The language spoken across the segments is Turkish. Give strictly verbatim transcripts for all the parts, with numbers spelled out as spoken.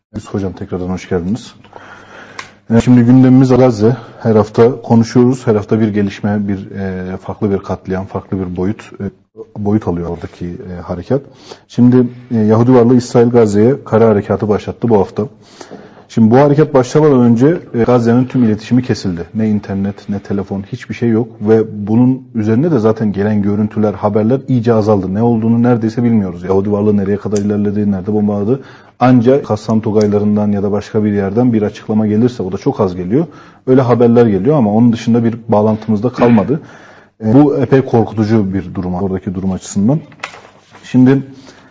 Biz hocam tekrardan hoş geldiniz. Şimdi gündemimiz Gazze. Her hafta konuşuyoruz. Her hafta bir gelişme, bir e, farklı bir katliam, farklı bir boyut e, boyut alıyor oradaki e, harekat. Şimdi e, Yahudi varlığı İsrail Gazze'ye kara harekatı başlattı bu hafta. Şimdi bu harekat başlamadan önce e, Gazze'nin tüm iletişimi kesildi. Ne internet, ne telefon, hiçbir şey yok ve bunun üzerine de zaten gelen görüntüler, haberler iyice azaldı. Ne olduğunu neredeyse bilmiyoruz. Yahudi varlığı nereye kadar ilerledi, nerede bombaladı. Ancak Kassam Tugaylarından ya da başka bir yerden bir açıklama gelirse, o da çok az geliyor. Öyle haberler geliyor ama onun dışında bir bağlantımız da kalmadı. E, bu epey korkutucu bir durum, oradaki durum açısından. Şimdi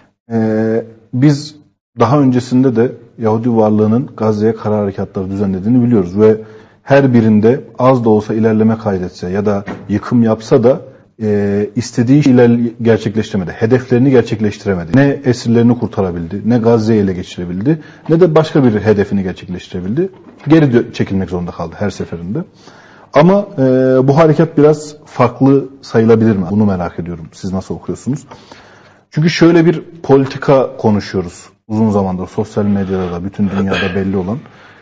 e, biz daha öncesinde de Yahudi varlığının Gazze'ye kara harekatları düzenlediğini biliyoruz ve her birinde az da olsa ilerleme kaydetse ya da yıkım yapsa da e, istediği şeyler gerçekleştiremedi. Hedeflerini gerçekleştiremedi. Ne esirlerini kurtarabildi, ne Gazze'yi ele geçirebildi, ne de başka bir hedefini gerçekleştirebildi. Geri çekilmek zorunda kaldı her seferinde. Ama e, bu harekat biraz farklı sayılabilir mi? Bunu merak ediyorum. Siz nasıl okuyorsunuz? Çünkü şöyle bir politika konuşuyoruz. Uzun zamandır sosyal medyada da bütün dünyada belli olan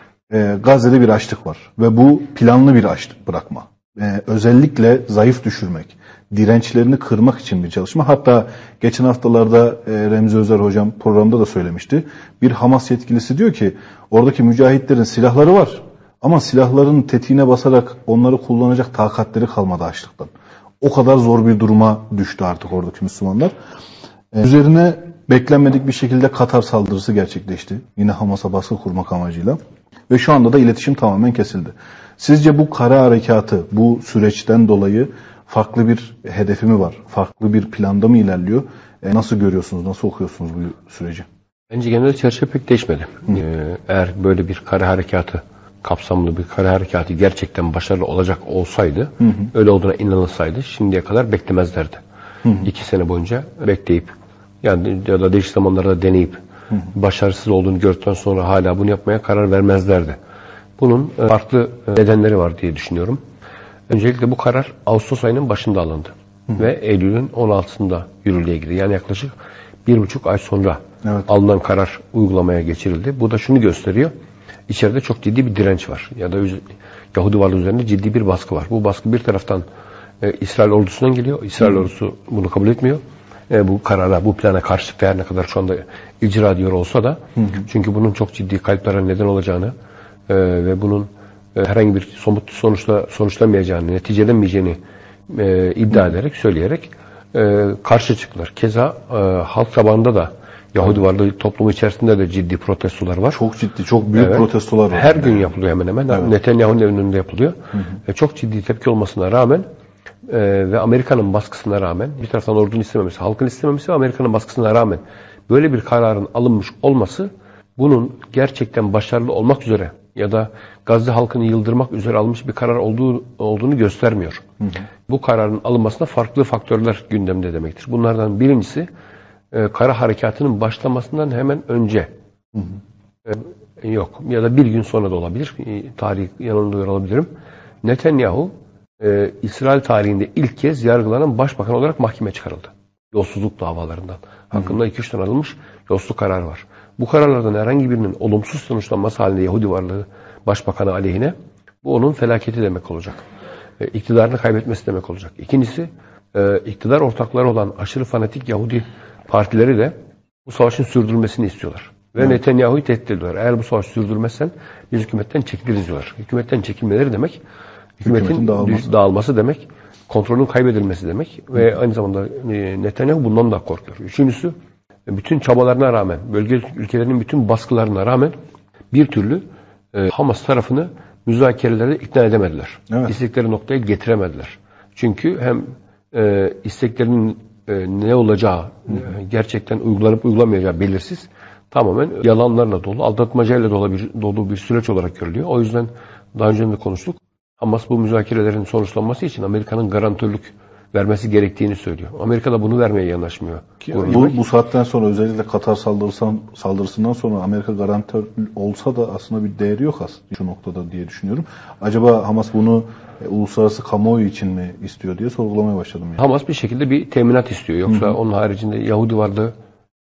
e, Gazze'de bir açlık var. Ve bu planlı bir açlık bırakma. E, özellikle zayıf düşürmek, dirençlerini kırmak için bir çalışma. Hatta geçen haftalarda e, Remzi Özer hocam programda da söylemişti. Bir Hamas yetkilisi diyor ki oradaki mücahitlerin silahları var. Ama silahların tetiğine basarak onları kullanacak takatleri kalmadı açlıktan. O kadar zor bir duruma düştü artık oradaki Müslümanlar. E, üzerine beklenmedik bir şekilde Katar saldırısı gerçekleşti. Yine Hamas'a baskı kurmak amacıyla. Ve şu anda da iletişim tamamen kesildi. Sizce bu kara harekatı, bu süreçten dolayı farklı bir hedefi mi var? Farklı bir planda mı ilerliyor? E, nasıl görüyorsunuz, nasıl okuyorsunuz bu süreci? Bence genel çerçeve pek değişmedi. Ee, eğer böyle bir kara harekatı, kapsamlı bir kara harekatı gerçekten başarılı olacak olsaydı, hı hı. öyle olduğuna inanılsaydı şimdiye kadar beklemezlerdi. Hı hı. İki sene boyunca bekleyip, yani ya da değişik zamanlarda deneyip hı hı. başarısız olduğunu gördükten sonra hala bunu yapmaya karar vermezlerdi. Bunun farklı nedenleri var diye düşünüyorum. Öncelikle bu karar Ağustos ayının başında alındı. Hı hı. Ve Eylül'ün on altısında yürürlüğe girdi. Yani yaklaşık bir buçuk ay sonra evet. alınan karar uygulamaya geçirildi. Bu da şunu gösteriyor. İçeride çok ciddi bir direnç var. Ya da Yahudi varlığı üzerinde ciddi bir baskı var. Bu baskı bir taraftan e, İsrail ordusundan geliyor. İsrail hı. ordusu bunu kabul etmiyor. E, bu karara, bu plana karşılık her ne kadar şu anda icra ediyor olsa da hı hı. çünkü bunun çok ciddi kayıplara neden olacağını e, ve bunun e, herhangi bir somut sonuçla sonuçlamayacağını, neticelenmeyeceğini e, iddia hı. ederek, söyleyerek e, karşı çıktılar. Keza e, halk tabanında da Yahudi varlığı toplumu içerisinde de ciddi protestolar var. Çok ciddi, çok büyük evet. protestolar var. Her yani. gün yapılıyor hemen hemen. Evet. Netanyahu'nun önünde yapılıyor. Hı hı. E, çok ciddi tepki olmasına rağmen e, ve Amerika'nın baskısına rağmen, bir taraftan ordunun istememesi, halkın istememesi ve Amerika'nın baskısına rağmen böyle bir kararın alınmış olması, bunun gerçekten başarılı olmak üzere ya da Gazze halkını yıldırmak üzere alınmış bir karar olduğu, olduğunu göstermiyor. Hı hı. Bu kararın alınmasında farklı faktörler gündemde demektir. Bunlardan birincisi, e, kara harekatının başlamasından hemen önce. Hı hı. E, yok ya da bir gün sonra da olabilir. E, tarih yanılıyor olabilirim. Netanyahu e, İsrail tarihinde ilk kez yargılanan başbakan olarak mahkemeye çıkarıldı. Yolsuzluk davalarından. Hakkında iki üç tane alınmış yolsuzluk kararı var. Bu kararlardan herhangi birinin olumsuz sonuçlanması halinde Yahudi varlığı başbakanı aleyhine, bu onun felaketi demek olacak. E, iktidarını kaybetmesi demek olacak. İkincisi, e, iktidar ortakları olan aşırı fanatik Yahudi partileri de bu savaşın sürdürülmesini istiyorlar. Ve evet. Netanyahu'yu tehdit ediyorlar. Eğer bu savaşı sürdürmezsen biz hükümetten çekiliriz diyorlar. Hükümetten çekilmeleri demek, hükümetin, hükümetin dağılması. dağılması demek, kontrolün kaybedilmesi demek. Hı. Ve aynı zamanda e, Netanyahu bundan da korkuyor. Üçüncüsü, bütün çabalarına rağmen, bölge ülkelerinin bütün baskılarına rağmen bir türlü e, Hamas tarafını müzakerelerde ikna edemediler. Evet. İstekleri noktaya getiremediler. Çünkü hem e, isteklerinin e, ne olacağı, e, gerçekten uygulanıp uygulamayacağı belirsiz, tamamen yalanlarla dolu, aldatmacayla dolu bir, dolu bir süreç olarak görülüyor. O yüzden daha önce de konuştuk. Hamas bu müzakerelerin sonuçlanması için Amerika'nın garantörlük vermesi gerektiğini söylüyor. Amerika da bunu vermeye yanaşmıyor. Bu, bu saatten sonra, özellikle Katar saldırısından, saldırısından sonra Amerika garantör olsa da aslında bir değeri yok aslında şu noktada diye düşünüyorum. Acaba Hamas bunu e, uluslararası kamuoyu için mi istiyor diye sorgulamaya başladım. Yani. Hamas bir şekilde bir teminat istiyor. Yoksa hı hı. onun haricinde Yahudi varlığı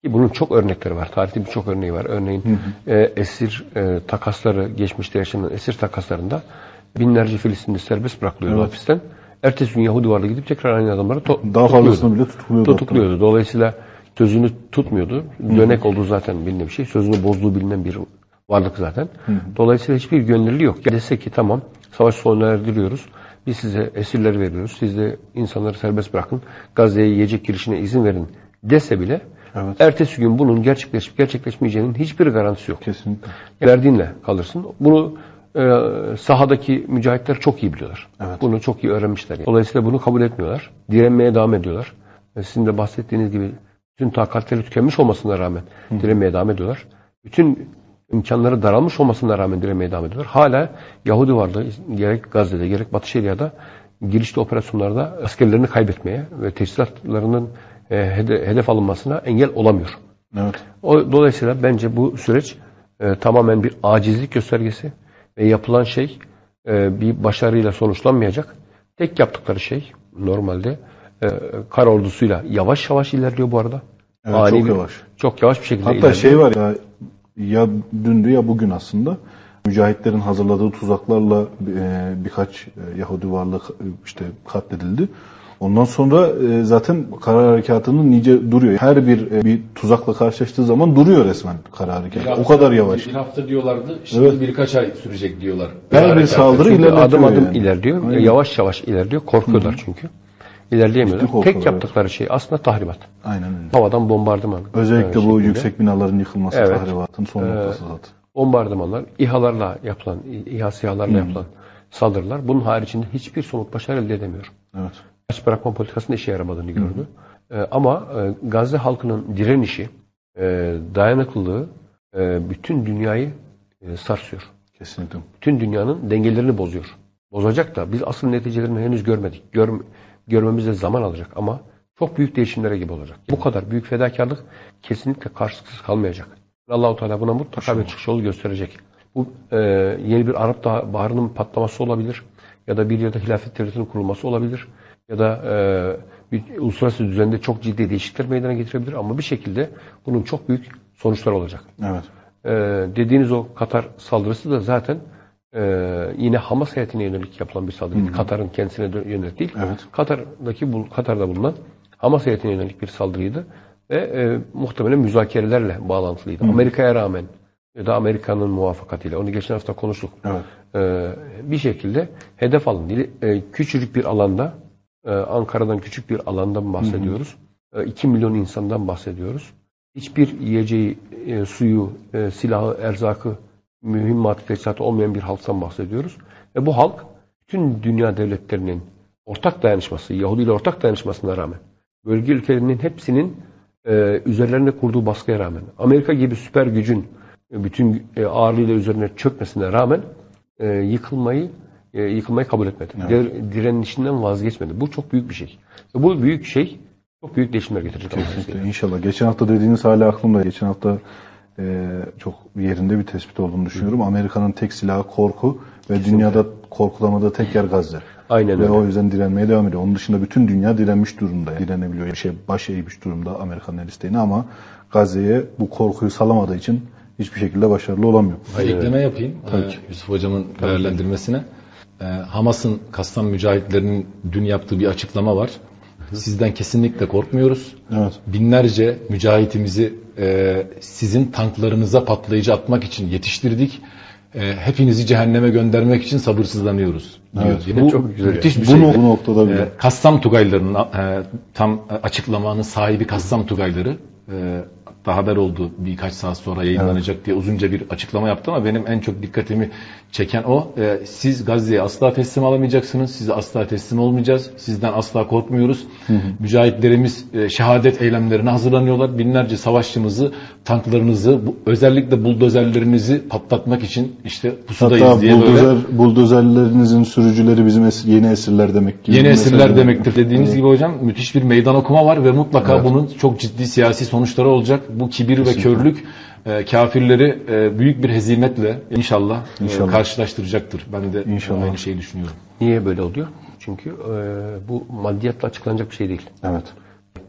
Bunun çok örnekleri var. Tarihte birçok örneği var. Örneğin hı hı. E, esir e, takasları, geçmişte yaşanan esir takaslarında binlerce Filistinli serbest bırakılıyordu evet. hapisten. Ertesi gün Yahudi varlığı gidip tekrar aynı adamları to- daha fazlasını bile tutukluyordu. Tutukluyordu. Dolayısıyla sözünü tutmuyordu. Dönek olduğu zaten bilinen bir şey. Sözünü bozduğu bilinen bir varlık zaten. Hı hı. Dolayısıyla hiçbir gönüllü yok. Dese ki tamam savaş sona erdiriyoruz. Biz size esirleri veriyoruz. Siz de insanları serbest bırakın. Gazze'ye yiyecek girişine izin verin dese bile evet. ertesi gün bunun gerçekleşip gerçekleşmeyeceğinin hiçbir garantisi yok. Kesinlikle. Verdiğinle kalırsın. Bunu e, sahadaki mücahitler çok iyi biliyorlar. Evet. Bunu çok iyi öğrenmişler. Yani. Dolayısıyla bunu kabul etmiyorlar. Direnmeye devam ediyorlar. E, sizin de bahsettiğiniz gibi bütün takatleri tükenmiş olmasına rağmen Hı. direnmeye devam ediyorlar. Bütün imkanları daralmış olmasına rağmen direnmeye devam ediyorlar. Hala Yahudi varlığı gerek Gazze'de gerek Batı Şeria'da girişli operasyonlarda askerlerini kaybetmeye ve teçhizatlarının e, hede, hedef alınmasına engel olamıyor. Evet. O, dolayısıyla bence bu süreç e, tamamen bir acizlik göstergesi ve yapılan şey e, bir başarıyla sonuçlanmayacak. Tek yaptıkları şey normalde e, kara ordusuyla yavaş yavaş ilerliyor bu arada. Evet, Ani çok bir, yavaş. Çok yavaş bir şekilde Hatta ilerliyor. şey var ya, ya dündü ya bugün aslında mücahitlerin hazırladığı tuzaklarla e, birkaç e, Yahudi varlığı e, işte katledildi. Ondan sonra e, zaten kara harekatının nice duruyor. Her bir e, bir tuzakla karşılaştığı zaman duruyor resmen kara harekatı. Hafta, o kadar yavaş. Bir hafta diyorlardı. Şimdi evet. birkaç ay sürecek diyorlar. Her bir saldırı ilerliyor. Adım adım yani. ilerliyor. Aynen. Yavaş yavaş ilerliyor. Korkuyorlar Hı-hı. çünkü. İlerleyemiyorlar. Tek yaptıkları evet. şey aslında tahribat. Aynen öyle. Havadan bombardıman. Özellikle bu şekilde. Yüksek binaların yıkılması evet. tahribatın son ee, noktası zaten. Bombardımanlar, İHA'larla yapılan, İHA SİHA'larla hmm. yapılan saldırılar. Bunun haricinde hiçbir somut başarı elde edemiyor. Evet. Aç bırakma politikasının işe yaramadığını gördü. Hmm. Ee, ama e, Gazze halkının direnişi, e, dayanıklılığı e, bütün dünyayı e, sarsıyor. Kesinlikle. Bütün dünyanın dengelerini bozuyor. Bozacak da biz asıl neticelerini henüz görmedik. Gör, görmemiz de zaman alacak ama çok büyük değişimlere gibi olacak. Bu kadar büyük fedakarlık kesinlikle karşılıksız kalmayacak. Allah-u Teala buna mutlaka bir çıkış yolu gösterecek. Bu e, yeni bir Arap Baharı'nın patlaması olabilir. Ya da bir yerde hilafet devletinin kurulması olabilir. Ya da e, bir uluslararası düzende çok ciddi değişiklikler meydana getirebilir. Ama bir şekilde bunun çok büyük sonuçları olacak. Evet. E, dediğiniz o Katar saldırısı da zaten e, yine Hamas heyetine yönelik yapılan bir saldırıydı. Katar'ın kendisine yönelik değil. Evet. Katar'daki bu Katar'da bulunan Hamas heyetine yönelik bir saldırıydı. Ve e, muhtemelen müzakerelerle bağlantılıydı. Hı. Amerika'ya rağmen ya da Amerika'nın muvaffakatıyla. Onu geçen hafta konuştuk. Evet. E, bir şekilde hedef alındı. E, küçücük bir alanda, e, Ankara'dan küçük bir alandan bahsediyoruz. E, iki milyon insandan bahsediyoruz. Hiçbir yiyeceği, e, suyu, e, silahı, erzakı, mühimmat, teçhizatı olmayan bir halktan bahsediyoruz. Ve bu halk bütün dünya devletlerinin ortak dayanışması, Yahudi ile ortak dayanışmasına rağmen bölge ülkelerinin hepsinin Ee, üzerlerine kurduğu baskıya rağmen, Amerika gibi süper gücün e, bütün e, ağırlığıyla üzerine çökmesine rağmen e, yıkılmayı e, yıkılmayı kabul etmedi. Evet. Direnişinden vazgeçmedi. Bu çok büyük bir şey. Ve bu büyük şey çok büyük değişimler getirecek. Kesinlikle. İnşallah. Geçen hafta dediğiniz hala aklımda. Geçen hafta e, çok yerinde bir tespit olduğunu düşünüyorum. Hı. Amerika'nın tek silahı korku ve Kesinlikle. dünyada korkulamadığı tek yer Gazze. Aynen ve öyle. o yüzden direnmeye devam ediyor. Onun dışında bütün dünya direnmiş durumda. Direnebiliyor. Bir şey baş eğmiş durumda Amerika'nın el isteğine ama Gazze'ye bu korkuyu salamadığı için hiçbir şekilde başarılı olamıyor. Bir ekleme yapayım ee, Yusuf Hocam'ın Tabii değerlendirmesine. Ee, Hamas'ın Kassam mücahitlerinin dün yaptığı bir açıklama var. Sizden kesinlikle korkmuyoruz. Evet. Binlerce mücahitimizi e, sizin tanklarınıza patlayıcı atmak için yetiştirdik. E, hepinizi cehenneme göndermek için sabırsızlanıyoruz diyor. Evet, Yine bu çok güzel müthiş bir şey. Bu noktada bile. E, Kassam Tugaylarının e, tam açıklamanın sahibi Kassam Tugayları e, da haber oldu birkaç saat sonra yayınlanacak evet. diye uzunca bir açıklama yaptı ama benim en çok dikkatimi çeken o. E, siz Gazze'ye asla teslim alamayacaksınız. Size asla teslim olmayacağız. Sizden asla korkmuyoruz. Hı hı. Mücahitlerimiz e, şehadet eylemlerine hazırlanıyorlar. Binlerce savaşçımızı, tanklarınızı, bu, özellikle buldozerlerinizi patlatmak için işte pusudayız Hatta diye buldozer, böyle. buldozerlerinizin sürücüleri bizim es- yeni esirler demek gibi. Yeni esirler demektir. Dediğiniz evet. gibi hocam müthiş bir meydan okuma var ve mutlaka evet. bunun çok ciddi siyasi sonuçları olacak. Bu kibir Kesinlikle. ve körlük e, kafirleri e, büyük bir hezimetle inşallah, inşallah. E, karşılaştıracaktır. Ben de inşallah. aynı şeyi düşünüyorum. Niye böyle oluyor? Çünkü e, bu maddiyatla açıklanacak bir şey değil. Evet.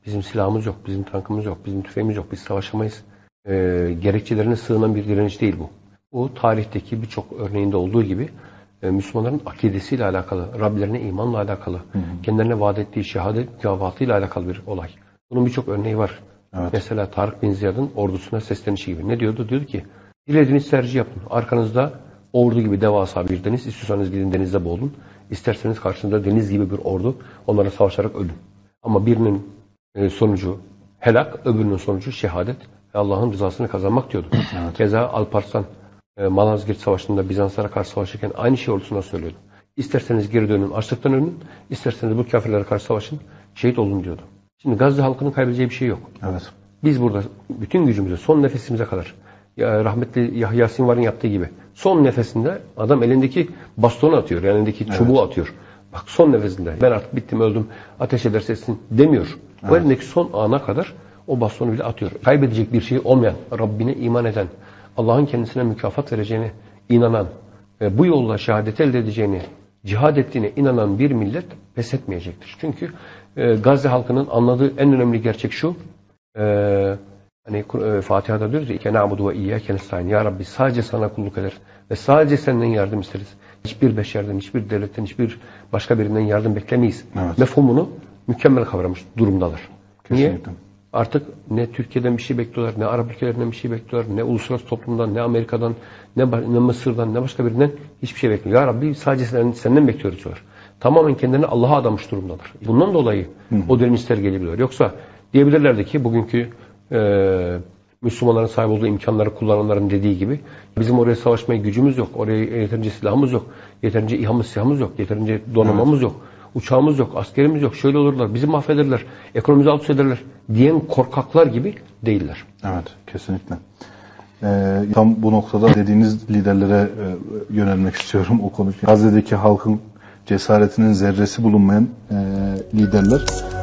Bizim silahımız yok, bizim tankımız yok, bizim tüfeğimiz yok, biz savaşamayız. E, gerekçelerine sığınan bir direniş değil bu. Bu tarihteki birçok örneğinde olduğu gibi e, Müslümanların akidesiyle alakalı, Rablerine imanla alakalı, hı hı. kendilerine vaat ettiği şehadet mükafatıyla alakalı bir olay. Bunun birçok örneği var. Evet. Mesela Tarık bin Ziyad'ın ordusuna seslenişi gibi. Ne diyordu? Diyordu ki, dilediğiniz tercih yapın. Arkanızda ordu gibi devasa bir deniz, istiyorsanız gidin denizde boğulun. İsterseniz karşınızda deniz gibi bir ordu, onlara savaşarak ölün. Ama birinin e, sonucu helak, öbürünün sonucu şehadet ve Allah'ın rızasını kazanmak diyordu. Evet. Keza Alparslan e, Malazgirt Savaşı'nda Bizanslara karşı savaşırken aynı şey ordusuna söylüyordu. İsterseniz geri dönün, açlıktan ölün, isterseniz bu kafirlere karşı savaşın, şehit olun diyordu. Şimdi Gazze halkının kaybedeceği bir şey yok. Evet. Biz burada bütün gücümüzle son nefesimize kadar, ya rahmetli Yahya Sinvar'ın yaptığı gibi son nefesinde adam elindeki bastonu atıyor, yani elindeki evet. çubuğu atıyor. Bak son nefesinde ben artık bittim, öldüm, ateş ederse etsin demiyor. Evet. O elindeki son ana kadar o bastonu bile atıyor. Kaybedecek bir şey olmayan, Rabbine iman eden, Allah'ın kendisine mükafat vereceğine inanan ve bu yolla şehadet elde edeceğini, cihad ettiğine inanan bir millet pes etmeyecektir. Çünkü e, Gazze halkının anladığı en önemli gerçek şu, e, hani e, Fatiha'da diyoruz ya, İke na'budu ve iyyâke nestaîn. Ya Rabbi sadece sana kulluk eder ve sadece senden yardım isteriz. Hiçbir beşerden, hiçbir devletten, hiçbir başka birinden yardım beklemeyiz. Evet. Mefhumunu mükemmel kavramış durumdalar. Kesinlikle. Niye? Artık ne Türkiye'den bir şey bekliyorlar, ne Arap ülkelerinden bir şey bekliyorlar, ne uluslararası toplumdan, ne Amerika'dan, ne, ne Mısır'dan, ne başka birinden hiçbir şey bekliyor. Ya Rabbi sadece senden, senden bekliyoruz diyorlar. Tamamen kendilerini Allah'a adamış durumdalar. Bundan dolayı hı hı. o direnişler gelebiliyor. Yoksa diyebilirlerdi ki bugünkü e, Müslümanların sahip olduğu imkanları kullananların dediği gibi bizim oraya savaşmaya gücümüz yok, oraya yeterince silahımız yok, yeterince İHA'mız, SİHA'mız yok, yeterince donanmamız evet. yok, uçağımız yok, askerimiz yok, şöyle olurlar, bizi mahvederler, ekonomimizi alt üst ederler diyen korkaklar gibi değiller. Evet, kesinlikle. Ee, tam bu noktada dediğiniz liderlere e, yönelmek istiyorum o konuyu. Gazze'deki halkın cesaretinin zerresi bulunmayan e, liderler